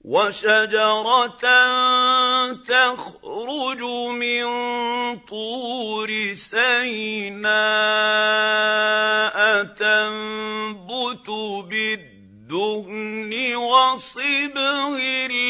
وشجرة تخرج من طور سيناء تنبت بالدهن وصبغ